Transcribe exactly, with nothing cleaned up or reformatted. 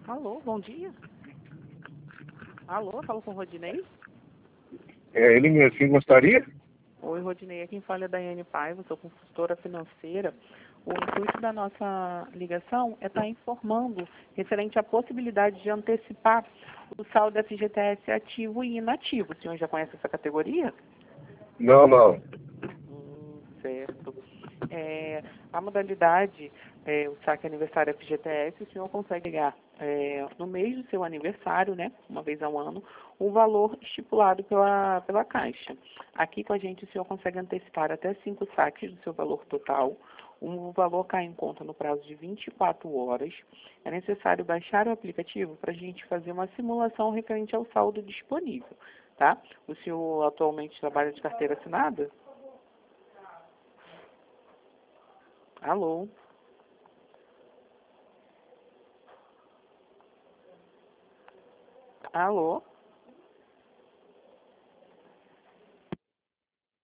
Alô, bom dia. Alô, falo com o Rodinei? É ele mesmo, quem gostaria? Oi, Rodinei, aqui quem fala é Daiane Paiva, sou consultora financeira. O intuito da nossa ligação é estar informando referente à possibilidade de antecipar o saldo F G T S ativo e inativo. O senhor já conhece essa categoria? Não, não. Hum, certo. É, a modalidade, é, o saque aniversário F G T S, o senhor consegue ganhar é, no mês do seu aniversário, né, uma vez ao ano, o valor estipulado pela, pela Caixa. Aqui com a gente o senhor consegue antecipar até cinco saques do seu valor total. O valor cai em conta no prazo de vinte e quatro horas. É necessário baixar o aplicativo para a gente fazer uma simulação referente ao saldo disponível, tá? O senhor atualmente trabalha de carteira assinada? Alô? Alô?